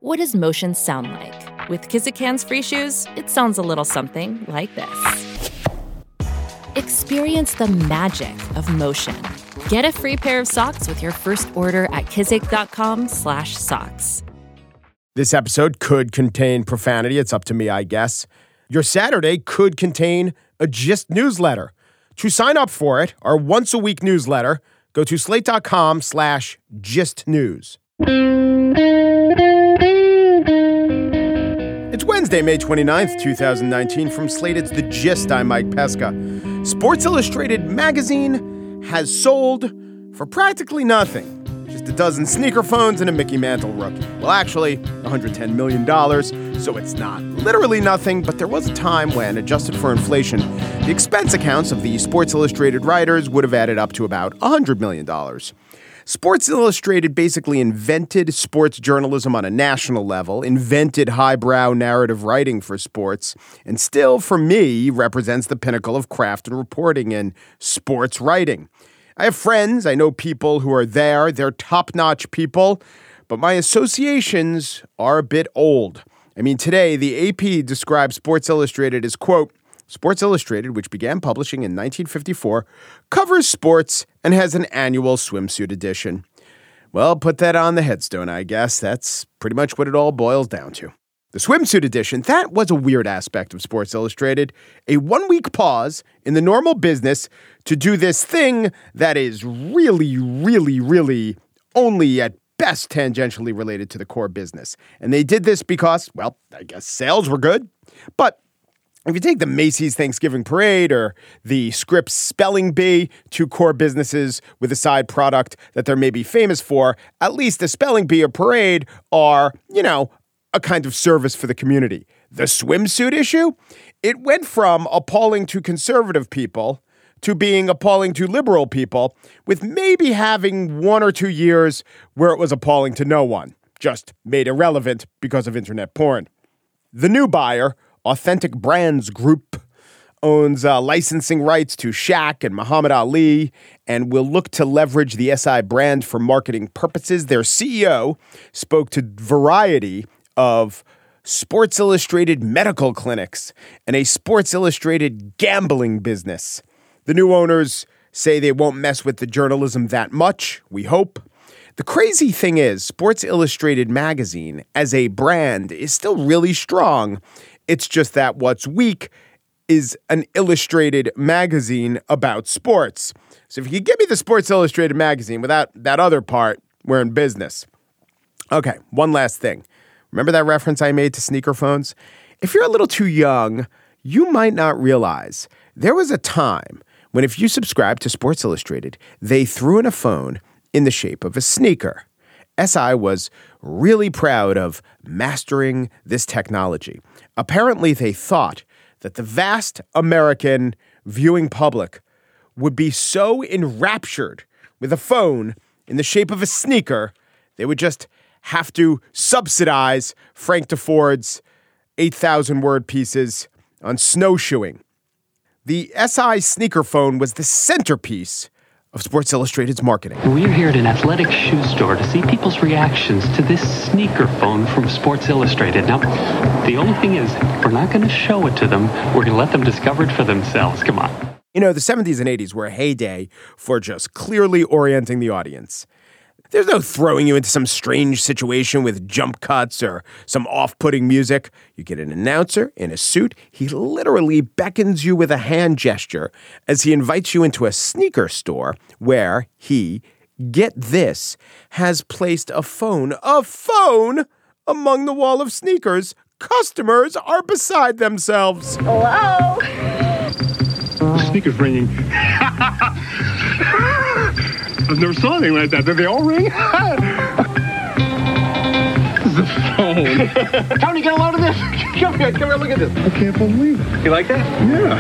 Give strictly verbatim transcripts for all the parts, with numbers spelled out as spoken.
What does motion sound like? With Kizik hands-free shoes, it sounds a little something like this. Experience the magic of motion. Get a free pair of socks with your first order at kizik.com slash socks. This episode could contain profanity. It's up to me, I guess. Your Saturday could contain a Gist newsletter. To sign up for it, our once-a-week newsletter, go to slate.com slash Gist News. It's Wednesday, May twenty-ninth, twenty nineteen. From Slate, it's The Gist. I'm Mike Pesca. Sports Illustrated magazine has sold for practically nothing. Just a dozen sneaker phones and a Mickey Mantle rookie. Well, actually, one hundred ten million dollars, so it's not literally nothing, but there was a time when, adjusted for inflation, the expense accounts of the Sports Illustrated writers would have added up to about one hundred million dollars. Sports Illustrated basically invented sports journalism on a national level, invented highbrow narrative writing for sports, and still, for me, represents the pinnacle of craft and reporting in sports writing. I have friends, I know people who are there, they're top-notch people, but my associations are a bit old. I mean, today, the A P describes Sports Illustrated as, quote, Sports Illustrated, which began publishing in nineteen fifty-four, covers sports and has an annual swimsuit edition. Well, put that on the headstone, I guess. That's pretty much what it all boils down to. The swimsuit edition, that was a weird aspect of Sports Illustrated. A one-week pause in the normal business to do this thing that is really, really, really only at best tangentially related to the core business. And they did this because, well, I guess sales were good. But if you take the Macy's Thanksgiving Parade or the Scripps Spelling Bee, two core businesses with a side product that they're maybe famous for, at least the Spelling Bee or Parade are, you know, a kind of service for the community. The swimsuit issue, it went from appalling to conservative people to being appalling to liberal people, with maybe having one or two years where it was appalling to no one, just made irrelevant because of internet porn. The new buyer, Authentic Brands Group, owns uh, licensing rights to Shaq and Muhammad Ali and will look to leverage the S I brand for marketing purposes. Their C E O spoke to Variety of Sports Illustrated medical clinics and a Sports Illustrated gambling business. The new owners say they won't mess with the journalism that much, we hope. The crazy thing is, Sports Illustrated magazine as a brand is still really strong. It's just that what's weak is an illustrated magazine about sports. So if you could give me the Sports Illustrated magazine without that other part, we're in business. Okay, one last thing. Remember that reference I made to sneaker phones? If you're a little too young, you might not realize there was a time when if you subscribed to Sports Illustrated, they threw in a phone in the shape of a sneaker. S I was really proud of mastering this technology. Apparently, they thought that the vast American viewing public would be so enraptured with a phone in the shape of a sneaker, they would just have to subsidize Frank DeFord's eight thousand word pieces on snowshoeing. The S I sneaker phone was the centerpiece of Sports Illustrated's marketing. We're here at an athletic shoe store to see people's reactions to this sneaker phone from Sports Illustrated. Now, the only thing is, we're not going to show it to them. We're going to let them discover it for themselves. Come on. You know, the seventies and eighties were a heyday for just clearly orienting the audience. There's no throwing you into some strange situation with jump cuts or some off-putting music. You get an announcer in a suit. He literally beckons you with a hand gesture as he invites you into a sneaker store where he, get this, has placed a phone, a phone among the wall of sneakers. Customers are beside themselves. Hello? The sneaker's ringing. I've never saw anything like that. Did they all ring? The phone. Tony, get a load of this. Come here, come here, look at this. I can't believe it. You like that?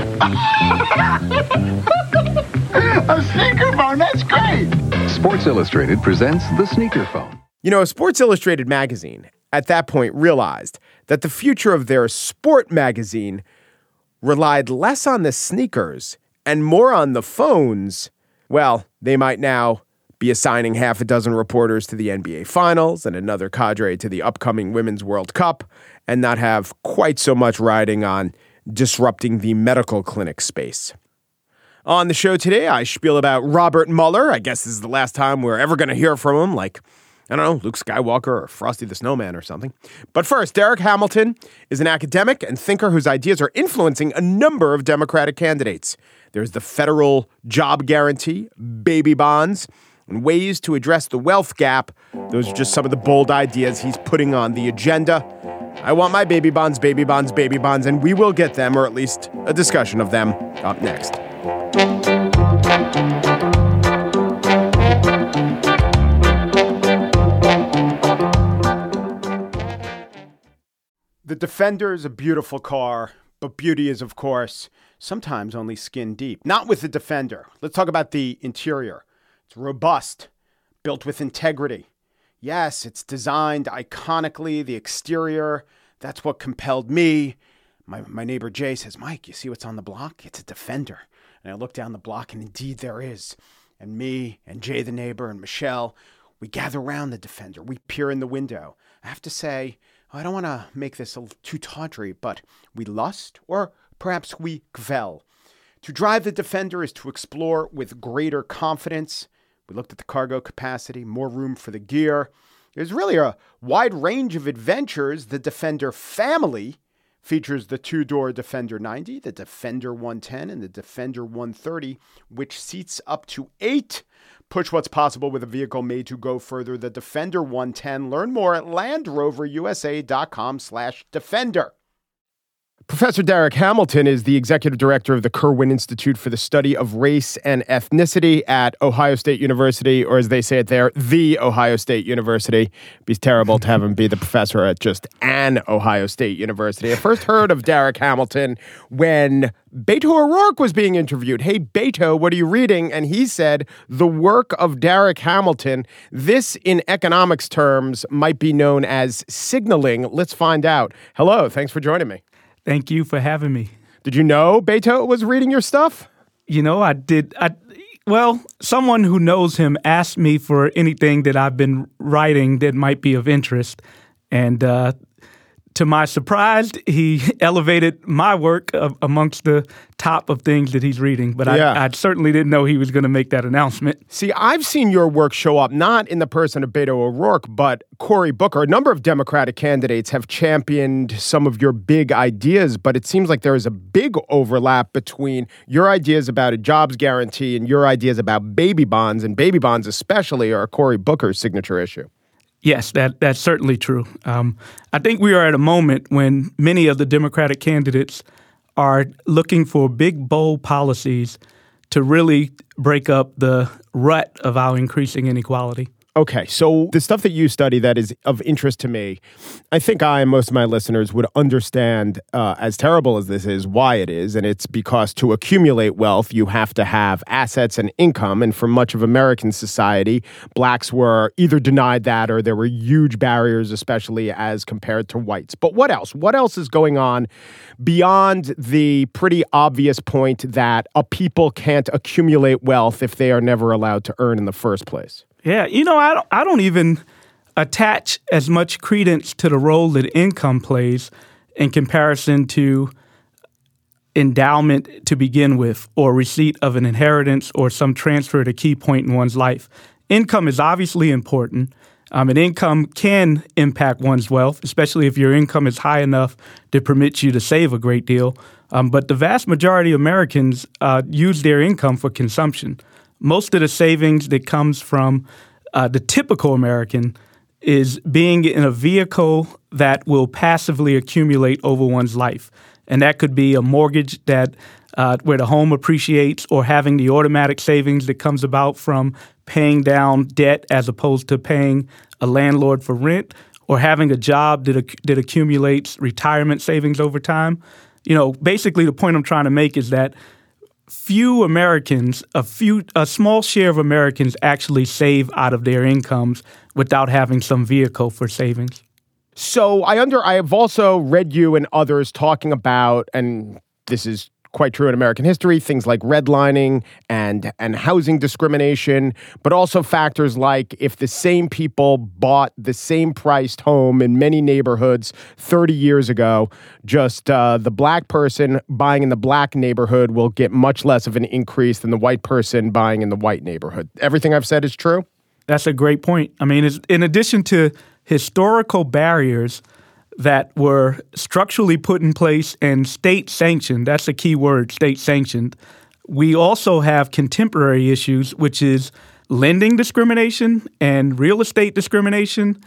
Yeah. A sneaker phone, that's great. Sports Illustrated presents the sneaker phone. You know, Sports Illustrated magazine at that point realized that the future of their sport magazine relied less on the sneakers and more on the phones. Well, they might now be assigning half a dozen reporters to the N B A Finals and another cadre to the upcoming Women's World Cup, and not have quite so much riding on disrupting the medical clinic space. On the show today, I spiel about Robert Mueller. I guess this is the last time we're ever going to hear from him, like, I don't know, Luke Skywalker or Frosty the Snowman or something. But first, Derek Hamilton is an academic and thinker whose ideas are influencing a number of Democratic candidates. There's the federal job guarantee, baby bonds, and ways to address the wealth gap. Those are just some of the bold ideas he's putting on the agenda. I want my baby bonds, baby bonds, baby bonds, and we will get them, or at least a discussion of them, up next. The Defender is a beautiful car, but beauty is, of course, sometimes only skin deep. Not with the Defender. Let's talk about the interior. It's robust, built with integrity. Yes, it's designed iconically. The exterior, that's what compelled me. My, my neighbor Jay says, Mike, you see what's on the block? It's a Defender. And I look down the block, and indeed there is. And me and Jay, the neighbor, and Michelle, we gather around the Defender. We peer in the window. I have to say, I don't want to make this a little too tawdry, but we lust, or perhaps we gvel. To drive the Defender is to explore with greater confidence. We looked at the cargo capacity, more room for the gear. There's really a wide range of adventures. The Defender family features the two-door Defender ninety, the Defender one ten, and the Defender one thirty, which seats up to eight. Push what's possible with a vehicle made to go further. The Defender one ten. Learn more at LandRoverUSA.com slash Defender. Professor Derek Hamilton is the executive director of the Kirwan Institute for the Study of Race and Ethnicity at Ohio State University, or as they say it there, the Ohio State University. It'd be terrible to have him be the professor at just an Ohio State University. I first heard of Derek Hamilton when Beto O'Rourke was being interviewed. Hey, Beto, what are you reading? And he said, the work of Derek Hamilton. This, in economics terms, might be known as signaling. Let's find out. Hello, thanks for joining me. Thank you for having me. Did you know Beto was reading your stuff? You know, I did. I well, someone who knows him asked me for anything that I've been writing that might be of interest. And uh, to my surprise, he elevated my work uh, amongst the top of things that he's reading. But yeah. I, I certainly didn't know he was going to make that announcement. See, I've seen your work show up not in the person of Beto O'Rourke, but Cory Booker. A number of Democratic candidates have championed some of your big ideas, but it seems like there is a big overlap between your ideas about a jobs guarantee and your ideas about baby bonds, and baby bonds especially are Cory Booker's signature issue. Yes, that that's certainly true. Um, I think we are at a moment when many of the Democratic candidates are looking for big, bold policies to really break up the rut of our increasing inequality. Okay, so the stuff that you study that is of interest to me, I think I and most of my listeners would understand, uh, as terrible as this is, why it is. And it's because to accumulate wealth, you have to have assets and income. And for much of American society, blacks were either denied that or there were huge barriers, especially as compared to whites. But what else? What else is going on beyond the pretty obvious point that a people can't accumulate wealth if they are never allowed to earn in the first place? Yeah, you know, I don't, I don't even attach as much credence to the role that income plays in comparison to endowment to begin with, or receipt of an inheritance or some transfer at a key point in one's life. Income is obviously important, um, and income can impact one's wealth, especially if your income is high enough to permit you to save a great deal. Um, but the vast majority of Americans uh, use their income for consumption. Most of the savings that comes from uh, the typical American is being in a vehicle that will passively accumulate over one's life. And that could be a mortgage that uh, where the home appreciates, or having the automatic savings that comes about from paying down debt as opposed to paying a landlord for rent, or having a job that ac- that accumulates retirement savings over time. You know, basically the point I'm trying to make is that few Americans, a few, a small share of Americans actually save out of their incomes without having some vehicle for savings. So I under I have also read you and others talking about, and this is quite true in American history, things like redlining and, and housing discrimination, but also factors like if the same people bought the same priced home in many neighborhoods thirty years ago, just uh, the black person buying in the black neighborhood will get much less of an increase than the white person buying in the white neighborhood. Everything I've said is true? That's a great point. I mean, it's, in addition to historical barriers that were structurally put in place and state sanctioned, that's a key word, state sanctioned, we also have contemporary issues, which is lending discrimination and real estate discrimination,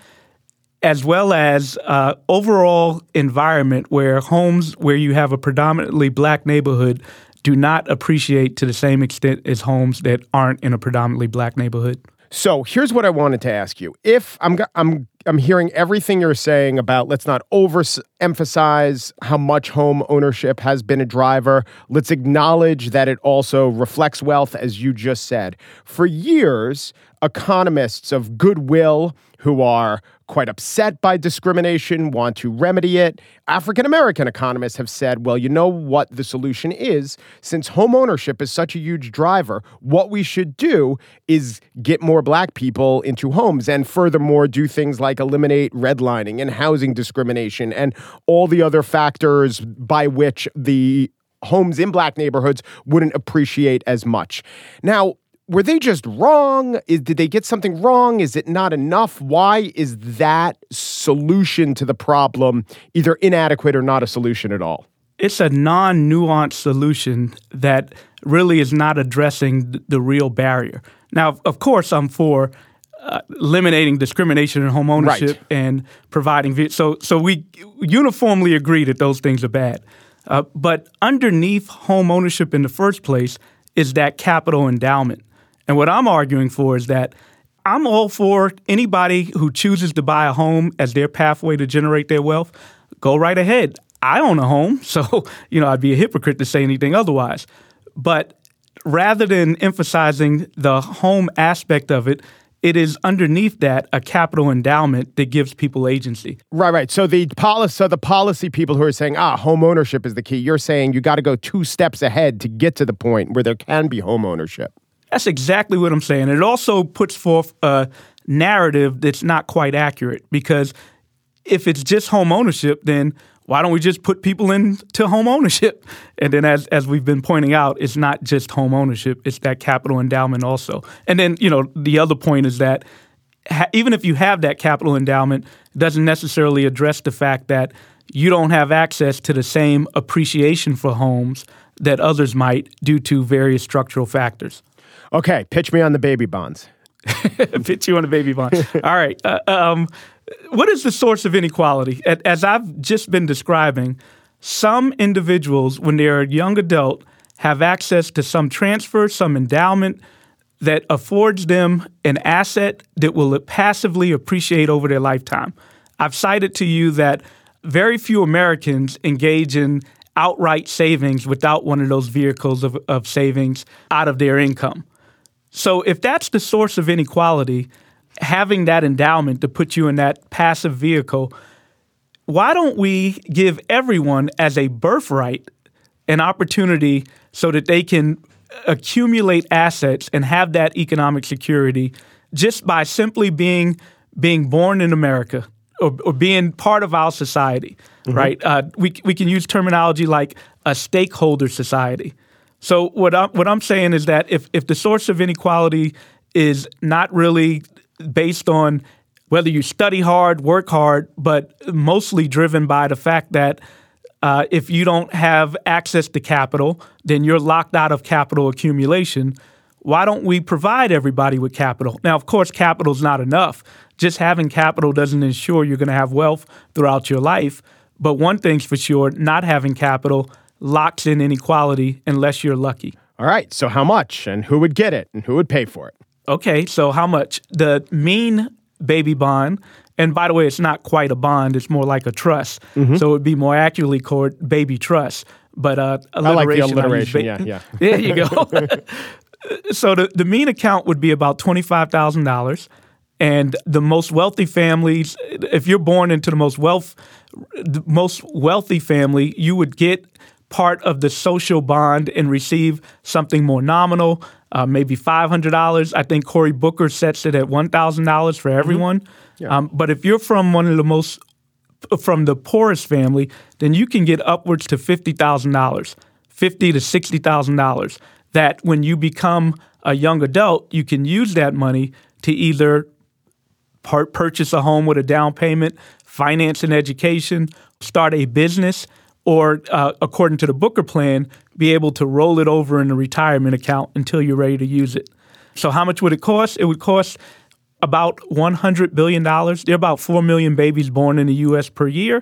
as well as uh, overall environment where homes where you have a predominantly black neighborhood do not appreciate to the same extent as homes that aren't in a predominantly black neighborhood. So here's what I wanted to ask you. If I'm I'm I'm hearing everything you're saying about let's not overemphasize how much home ownership has been a driver. Let's acknowledge that it also reflects wealth, as you just said. For years, economists of goodwill who are quite upset by discrimination, want to remedy it. African-American economists have said, well, you know what the solution is? Since home ownership is such a huge driver, what we should do is get more black people into homes and furthermore do things like eliminate redlining and housing discrimination and all the other factors by which the homes in black neighborhoods wouldn't appreciate as much. Now, were they just wrong? Is, did they get something wrong? Is it not enough? Why is that solution to the problem either inadequate or not a solution at all? It's a non-nuanced solution that really is not addressing th- the real barrier. Now, of course, I'm for uh, eliminating discrimination in home ownership right. and providing ve- so so we uniformly agree that those things are bad. Uh, but underneath home ownership in the first place is that capital endowment. And what I'm arguing for is that I'm all for anybody who chooses to buy a home as their pathway to generate their wealth. Go right ahead. I own a home, so you know I'd be a hypocrite to say anything otherwise. But rather than emphasizing the home aspect of it, it is underneath that a capital endowment that gives people agency. Right, right. So the policy, so the policy people who are saying, ah, home ownership is the key. You're saying you got to go two steps ahead to get to the point where there can be home ownership. That's exactly what I'm saying. It also puts forth a narrative that's not quite accurate because if it's just home ownership, then why don't we just put people into home ownership? And then as as we've been pointing out, it's not just home ownership, it's that capital endowment also. And then, you know, the other point is that ha- even if you have that capital endowment, it doesn't necessarily address the fact that you don't have access to the same appreciation for homes that others might due to various structural factors. Okay, pitch me on the baby bonds. Pitch you on the baby bond. All right. Uh, um, what is the source of inequality? As I've just been describing, some individuals, when they're a young adult, have access to some transfer, some endowment that affords them an asset that will passively appreciate over their lifetime. I've cited to you that very few Americans engage in outright savings without one of those vehicles of, of savings out of their income. So if that's the source of inequality, having that endowment to put you in that passive vehicle, why don't we give everyone as a birthright an opportunity so that they can accumulate assets and have that economic security just by simply being being born in America or, or being part of our society, mm-hmm. right? Uh, we we can use terminology like a stakeholder society. So what I'm what I'm saying is that if if the source of inequality is not really based on whether you study hard, work hard, but mostly driven by the fact that uh, if you don't have access to capital, then you're locked out of capital accumulation. Why don't we provide everybody with capital? Now, of course, capital is not enough. Just having capital doesn't ensure you're going to have wealth throughout your life. But one thing's for sure, not having capital locks in inequality unless you're lucky. All right. So how much and who would get it and who would pay for it? Okay. So how much? The mean baby bond, and by the way, it's not quite a bond. It's more like a trust. Mm-hmm. So it would be more accurately called baby trust. But uh, alliteration. I like the alliteration. Ba- yeah, yeah. There you go. So the, the mean account would be about twenty-five thousand dollars. And the most wealthy families, if you're born into the most wealth, the most wealthy family, you would get part of the social bond and receive something more nominal, uh, maybe five hundred dollars. I think Cory Booker sets it at one thousand dollars for everyone. Mm-hmm. Yeah. Um, but if you're from one of the most, from the poorest family, then you can get upwards to fifty thousand dollars, fifty thousand dollars to sixty thousand dollars, that when you become a young adult, you can use that money to either part purchase a home with a down payment, finance an education, start a business, or uh, according to the Booker plan, be able to roll it over in a retirement account until you're ready to use it. So how much would it cost? It would cost about one hundred billion dollars. There are about four million babies born in the U S per year.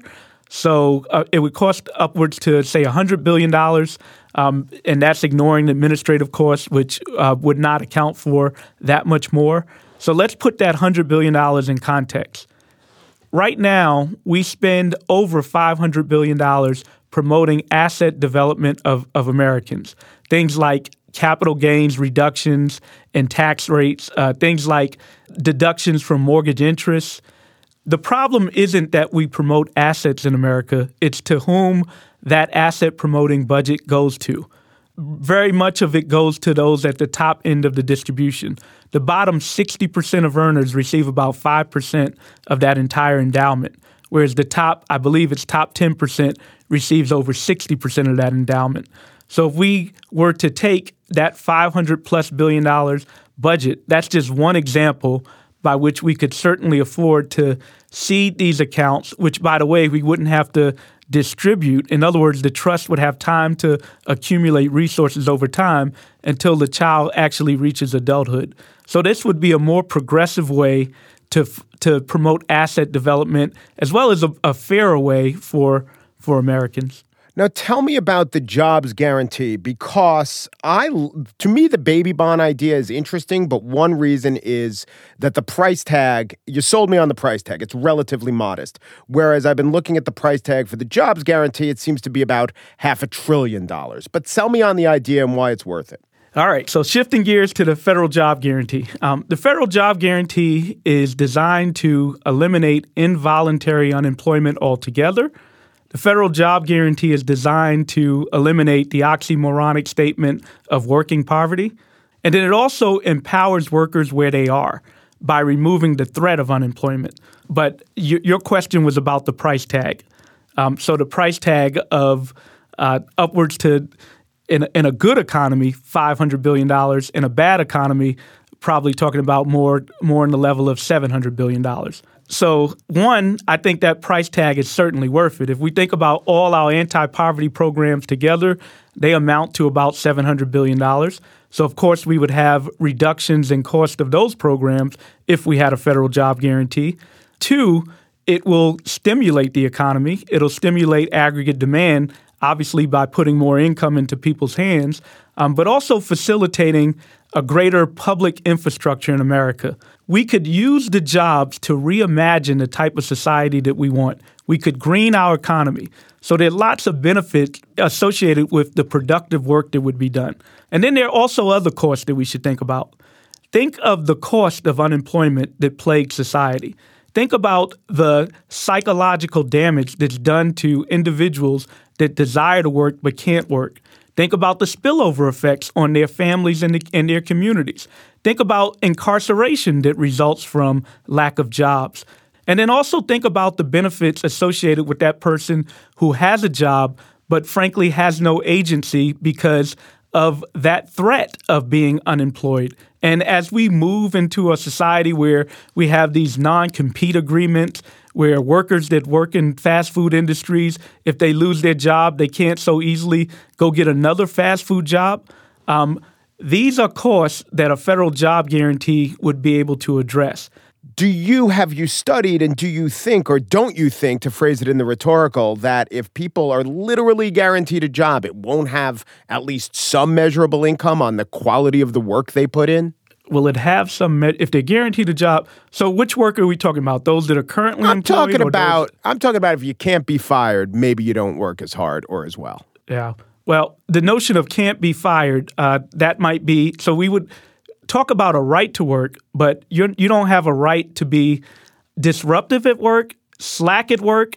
So uh, it would cost upwards to, say, one hundred billion dollars, um, and that's ignoring the administrative costs, which uh, would not account for that much more. So let's put that one hundred billion dollars in context. Right now, we spend over five hundred billion dollars promoting asset development of, of Americans. Things like capital gains reductions in tax rates, uh, things like deductions from mortgage interest. The problem isn't that we promote assets in America. It's to whom that asset promoting budget goes to. Very much of it goes to those at the top end of the distribution. The bottom sixty percent of earners receive about five percent of that entire endowment, whereas the top, I believe it's top ten percent, receives over sixty percent of that endowment. So if we were to take that five hundred plus billion dollars budget, that's just one example by which we could certainly afford to seed these accounts, which, by the way, we wouldn't have to distribute. In other words, the trust would have time to accumulate resources over time until the child actually reaches adulthood. So this would be a more progressive way to to promote asset development, as well as a, a fairer way for for Americans. Now, tell me about the jobs guarantee, because I, to me, the baby bond idea is interesting, but one reason is that the price tag, you sold me on the price tag. It's relatively modest. Whereas I've been looking at the price tag for the jobs guarantee, it seems to be about half a trillion dollars. But sell me on the idea and why it's worth it. All right, so shifting gears to the federal job guarantee. Um, the federal job guarantee is designed to eliminate involuntary unemployment altogether. The federal job guarantee is designed to eliminate the oxymoronic statement of working poverty. And then it also empowers workers where they are by removing the threat of unemployment. But y- your question was about the price tag. Um, so the price tag of uh, upwards to, in, in a good economy, five hundred billion dollars. In a bad economy, probably talking about more, more in the level of seven hundred billion dollars. So, one, I think that price tag is certainly worth it. If we think about all our anti-poverty programs together, they amount to about seven hundred billion dollars. So, of course, we would have reductions in cost of those programs if we had a federal job guarantee. Two, it will stimulate the economy. It'll stimulate aggregate demand, obviously by putting more income into people's hands, um, but also facilitating a greater public infrastructure in America. We could use the jobs to reimagine the type of society that we want. We could green our economy. So there are lots of benefits associated with the productive work that would be done. And then there are also other costs that we should think about. Think of the cost of unemployment that plagues society. Think about the psychological damage that's done to individuals that desire to work but can't work. Think about the spillover effects on their families and, the, and their communities. Think about incarceration that results from lack of jobs. And then also think about the benefits associated with that person who has a job but frankly has no agency because of that threat of being unemployed. And as we move into a society where we have these non-compete agreements, where workers that work in fast food industries, if they lose their job, they can't so easily go get another fast food job. Um, these are costs that a federal job guarantee would be able to address. Do you, have you studied, and do you think, or don't you think, to phrase it in the rhetorical, that if people are literally guaranteed a job, it won't have at least some measurable income on the quality of the work they put in? Will it have some, me- if they're guaranteed a job? So which work are we talking about? Those that are currently I'm employed? talking or about, those- I'm talking about if you can't be fired, maybe you don't work as hard or as well. Yeah. Well, the notion of can't be fired, uh, that might be, so we would talk about a right to work, but you're, you don't have a right to be disruptive at work, slack at work.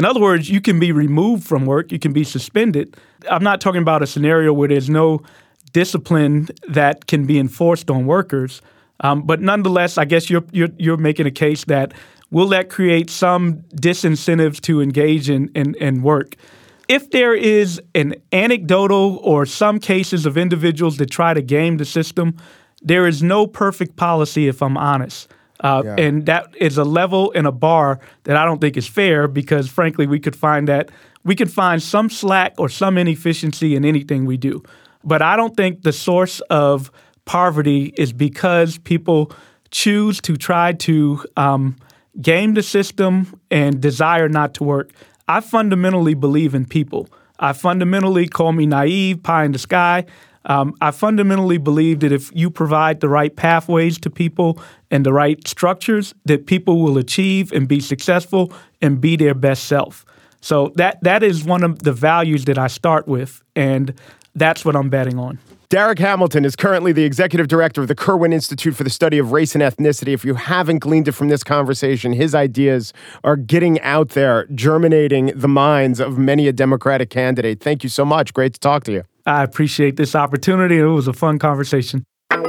In other words, you can be removed from work, you can be suspended. I'm not talking about a scenario where there's no discipline that can be enforced on workers. Um, but nonetheless, I guess you're, you're you're making a case that will that create some disincentives to engage in, in, in work. If there is an anecdotal or some cases of individuals that try to game the system, there is no perfect policy, if I'm honest. Uh, yeah. And that is a level and a bar that I don't think is fair because, frankly, we could find that we could find some slack or some inefficiency in anything we do. But I don't think the source of poverty is because people choose to try to um, game the system and desire not to work. I fundamentally believe in people. I fundamentally, call me naive, pie in the sky. Um, I fundamentally believe that if you provide the right pathways to people and the right structures, that people will achieve and be successful and be their best self. So that that is one of the values that I start with, and that's what I'm betting on. Darrick Hamilton is currently the executive director of the Kirwan Institute for the Study of Race and Ethnicity. If you haven't gleaned it from this conversation, his ideas are getting out there, germinating the minds of many a Democratic candidate. Thank you so much. Great to talk to you. I appreciate this opportunity. It was a fun conversation.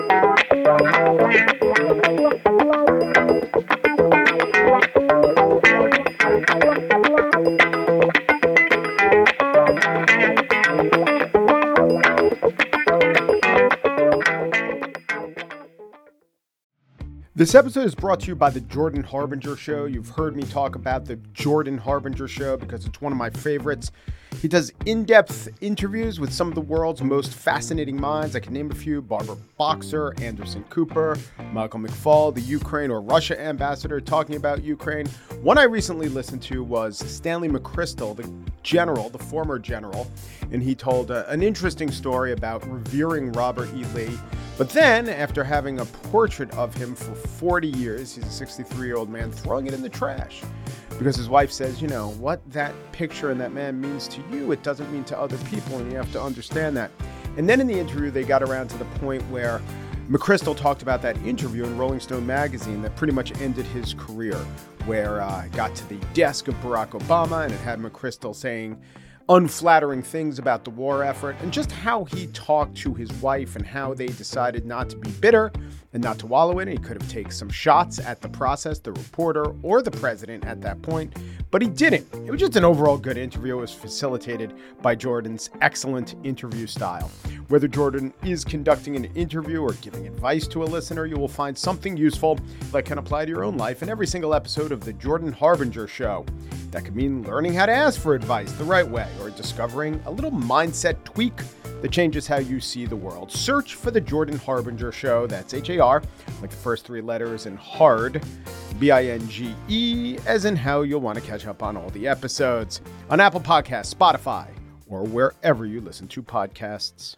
This episode is brought to you by the Jordan Harbinger Show. You've heard me talk about the Jordan Harbinger Show because it's one of my favorites. He does in-depth interviews with some of the world's most fascinating minds. I can name a few: Barbara Boxer, Anderson Cooper, Michael McFaul, the Ukraine or Russia ambassador talking about Ukraine. One I recently listened to was Stanley McChrystal, the general, the former general, and he told uh, an interesting story about revering Robert E. Lee. But then, after having a portrait of him for forty years, he's a sixty-three-year-old man, throwing it in the trash. Because his wife says, you know, what that picture and that man means to you, it doesn't mean to other people, and you have to understand that. And then in the interview, they got around to the point where McChrystal talked about that interview in Rolling Stone magazine that pretty much ended his career, where uh, it got to the desk of Barack Obama, and it had McChrystal saying unflattering things about the war effort, and just how he talked to his wife and how they decided not to be bitter and not to wallow in it. He could have taken some shots at the process, the reporter, or the president at that point, but he didn't. It was just an overall good interview. It was facilitated by Jordan's excellent interview style. Whether Jordan is conducting an interview or giving advice to a listener, you will find something useful that can apply to your own life in every single episode of The Jordan Harbinger Show. That could mean learning how to ask for advice the right way, or discovering a little mindset tweak that changes how you see the world. Search for The Jordan Harbinger Show. That's H A R, like the first three letters, and hard, B I N G E, as in how you'll want to catch up on all the episodes on Apple Podcasts, Spotify, or wherever you listen to podcasts.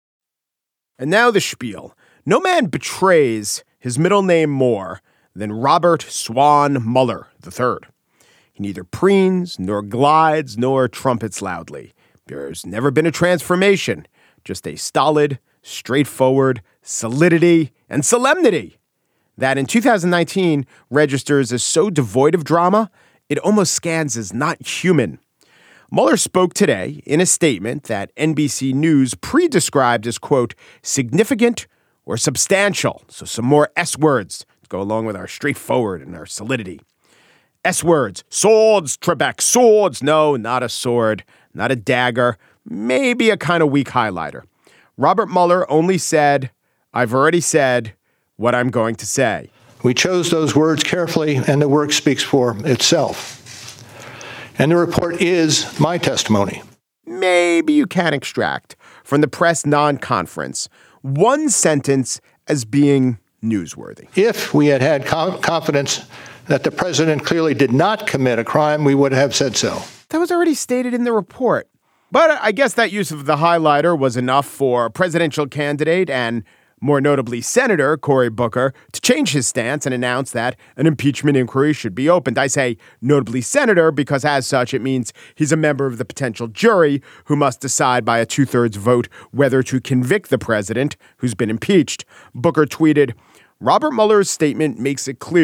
And now the spiel. No man betrays his middle name more than Robert Swan Mueller the third. He neither preens, nor glides, nor trumpets loudly. There's never been a transformation, just a stolid, straightforward solidity and solemnity that in two thousand nineteen registers as so devoid of drama, it almost scans as not human. Mueller spoke today in a statement that N B C News pre-described as, quote, significant or substantial. So some more S words to go along with our straightforward and our solidity. S words, swords, Trebek, swords. No, not a sword, not a dagger, maybe a kind of weak highlighter. Robert Mueller only said, I've already said what I'm going to say. We chose those words carefully, and the work speaks for itself. And the report is my testimony. Maybe you can extract from the press non-conference one sentence as being newsworthy. If we had had co- confidence that the president clearly did not commit a crime, we would have said so. That was already stated in the report. But I guess that use of the highlighter was enough for presidential candidate and, more notably, Senator Cory Booker to change his stance and announce that an impeachment inquiry should be opened. I say notably Senator because as such, it means he's a member of the potential jury who must decide by a two-thirds vote whether to convict the president who's been impeached. Booker tweeted, Robert Mueller's statement makes it clear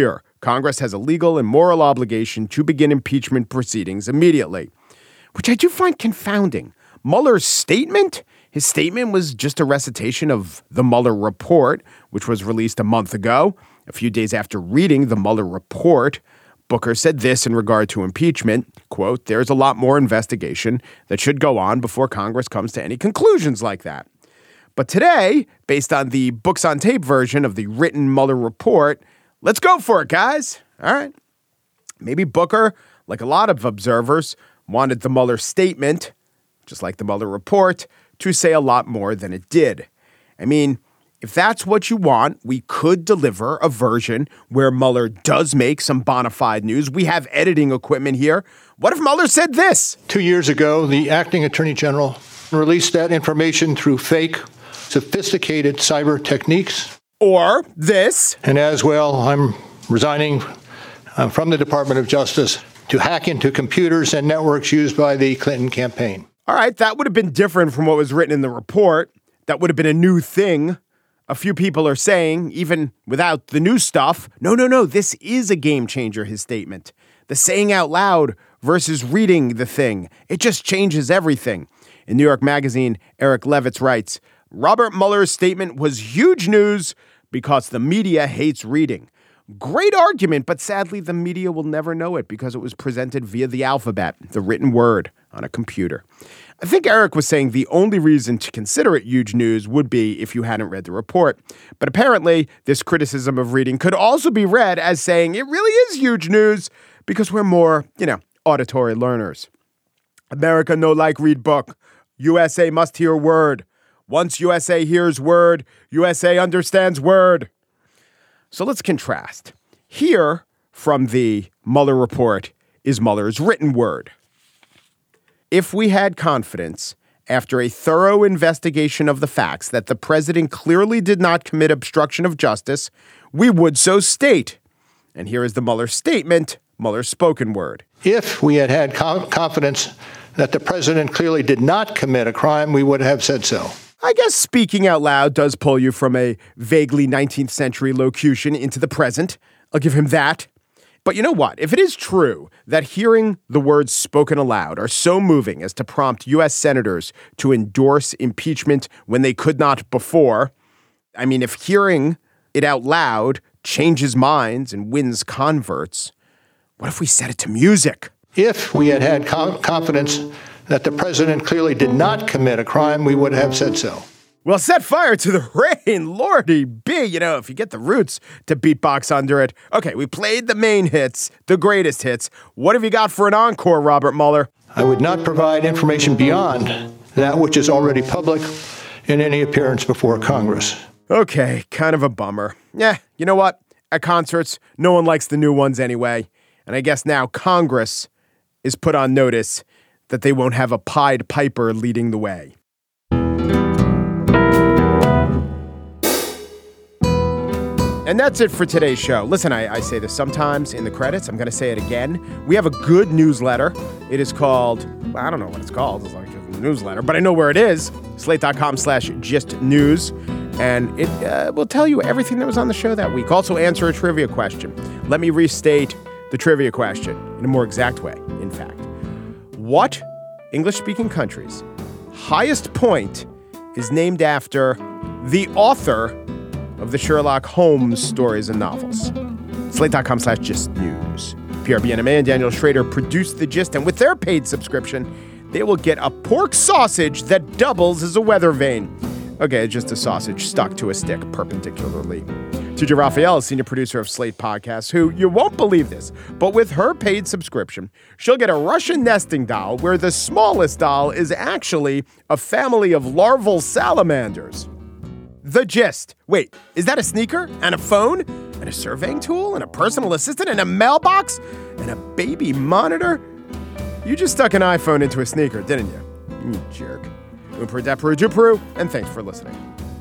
Congress has a legal and moral obligation to begin impeachment proceedings immediately, which I do find confounding. Mueller's statement? His statement was just a recitation of the Mueller report, which was released a month ago. A few days after reading the Mueller report, Booker said this in regard to impeachment, quote, "There's a lot more investigation that should go on before Congress comes to any conclusions like that." But today, based on the books on tape version of the written Mueller report, let's go for it, guys. All right. Maybe Booker, like a lot of observers, wanted the Mueller statement, just like the Mueller report, to say a lot more than it did. I mean, if that's what you want, we could deliver a version where Mueller does make some bona fide news. We have editing equipment here. What if Mueller said this? Two years ago, the acting attorney general released that information through fake, sophisticated cyber techniques. Or this. And as well, I'm resigning uh, from the Department of Justice to hack into computers and networks used by the Clinton campaign. All right, that would have been different from what was written in the report. That would have been a new thing. A few people are saying, even without the new stuff, no, no, no, this is a game changer, his statement. The saying out loud versus reading the thing. It just changes everything. In New York Magazine, Eric Levitz writes, Robert Mueller's statement was huge news because the media hates reading. Great argument, but sadly, the media will never know it because it was presented via the alphabet, the written word on a computer. I think Eric was saying the only reason to consider it huge news would be if you hadn't read the report. But apparently, this criticism of reading could also be read as saying it really is huge news because we're more, you know, auditory learners. America no like read book. U S A must hear word. Once U S A hears word, U S A understands word. So let's contrast. Here from the Mueller report is Mueller's written word. If we had confidence after a thorough investigation of the facts that the president clearly did not commit obstruction of justice, we would so state. And here is the Mueller statement, Mueller's spoken word. If we had had com- confidence that the president clearly did not commit a crime, we would have said so. I guess speaking out loud does pull you from a vaguely nineteenth century locution into the present. I'll give him that. But you know what? If it is true that hearing the words spoken aloud are so moving as to prompt U S senators to endorse impeachment when they could not before, I mean, if hearing it out loud changes minds and wins converts, what if we set it to music? If we had had com- confidence that the president clearly did not commit a crime, we would have said so. Well, set fire to the rain, Lordy B. You know, if you get the Roots to beatbox under it. Okay, we played the main hits, the greatest hits. What have you got for an encore, Robert Mueller? I would not provide information beyond that which is already public in any appearance before Congress. Okay, kind of a bummer. Yeah, you know what? At concerts, no one likes the new ones anyway. And I guess now Congress is put on notice that they won't have a Pied Piper leading the way. And that's it for today's show. Listen, I, I say this sometimes in the credits. I'm going to say it again. We have a good newsletter. It is called, well, I don't know what it's called. It's like a newsletter, but I know where it is. Slate.com slash gist news. And it uh, will tell you everything that was on the show that week. Also answer a trivia question. Let me restate the trivia question in a more exact way, in fact. What English-speaking country's highest point is named after the author of the Sherlock Holmes stories and novels? Slate.com slash gist news. P R B N M A and Daniel Schrader produced The Gist, and with their paid subscription, they will get a pork sausage that doubles as a weather vane. Okay, just a sausage stuck to a stick perpendicularly. T J Raphael is senior producer of Slate Podcasts, who, you won't believe this, but with her paid subscription, she'll get a Russian nesting doll where the smallest doll is actually a family of larval salamanders. The Gist. Wait, is that a sneaker and a phone and a surveying tool and a personal assistant and a mailbox and a baby monitor? You just stuck an iPhone into a sneaker, didn't you? You jerk. Umper Depru Jupru, and thanks for listening.